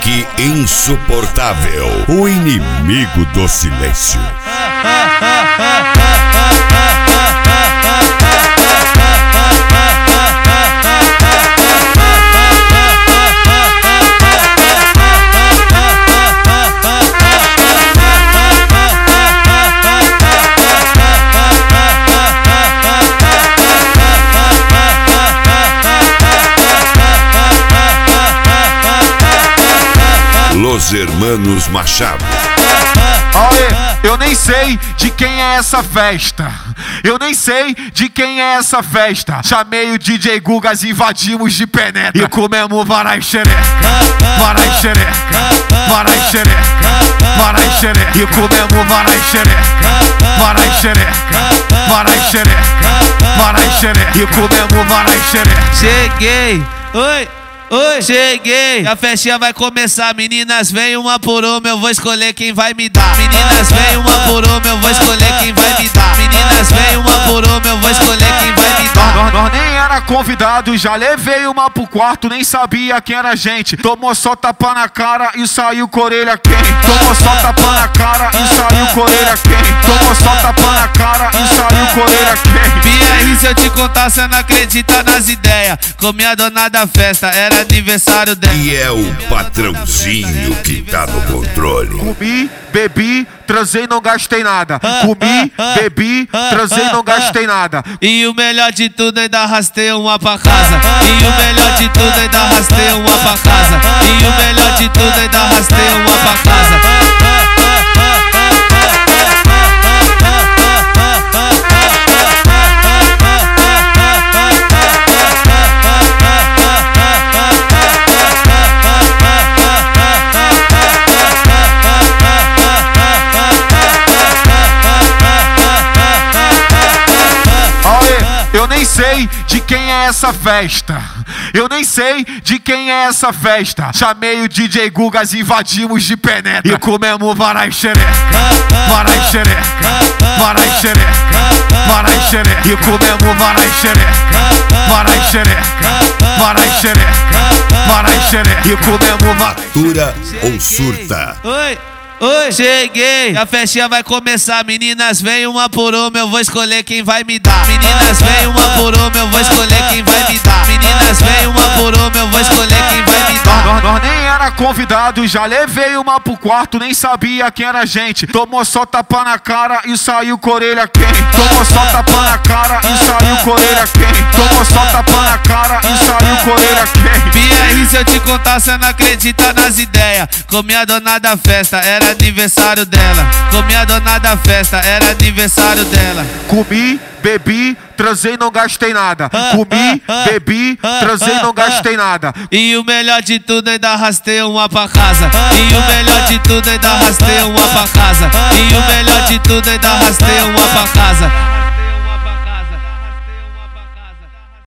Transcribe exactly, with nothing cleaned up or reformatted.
Toque insuportável, o inimigo do silêncio. Los Hermanos Machado. Aê, eu nem sei de quem é essa festa. Eu nem sei de quem é essa festa. Chamei o D J Gugas, invadimos de penetra e comemos varai xereca, varai xereca, varai xereca, varai xereca e comemos varai xereca, varai xereca, varai xereca, varai xereca e comemos varai xereca. Cheguei, oi. Oi, cheguei, a festinha vai começar. Meninas, vem uma por uma, eu vou escolher quem vai me dar. Meninas, vem uma por uma, eu vou escolher quem vai me dar. Meninas, vem uma por uma, eu vou escolher quem vai me dar. Nós, nós nem era convidado, já levei uma pro quarto, nem sabia quem era a gente. Tomou só tapa na cara e saiu com orelha quente. Tomou só tapa na cara e saiu com orelha quente. Tomou só tapa na cara e saiu com orelha quente. P R, se eu te contar, cê não acredita nas ideias. Comi a dona da festa, era aniversário dela. E é o patrãozinho que tá no controle. Comi, bebi, transei, não gastei nada. Comi, bebi, transei, não gastei nada. E o melhor de tudo, ainda arrastei uma pra casa. E o melhor de tudo, ainda arrastei uma pra casa. E o melhor de tudo, ainda arrastei uma pra casa. Eu nem sei de quem é essa festa. Eu nem sei de quem é essa festa. Chamei o D J Gugas, invadimos de penetra e comemos varai xereca, varai xereca, varai xereca, varai xereca e comemos varai xereca, varai xereca, varai xereca, varai xereca e comemos varai. Fatura ou surta? Oi. Oi, cheguei, a festinha vai começar. Meninas, vem uma por uma, eu vou escolher quem vai me dar. Meninas, vem uma por uma, eu vou escolher quem vai me dar. Meninas, vem uma por uma, eu vou escolher quem vai me dar. Nós, nós nem era convidado, já levei uma pro quarto, nem sabia quem era a gente. Tomou só tapa na cara e saiu com orelha quente. Tomou só tapa na cara e saiu com orelha quente. Tomou só tapa na cara e saiu com orelha quente. P R, se eu te contar, cê não acredita nas ideias. Comi a dona da festa, era aniversário dela. Comi a dona da festa, era aniversário dela. Comi, bebi, transei, não gastei nada. Comi, bebi, transei, não gastei nada. E o melhor de tudo, ainda arrastei uma pra casa. E o melhor de tudo, ainda arrastei uma pra casa. E o melhor de tudo, ainda arrastei uma pra casa.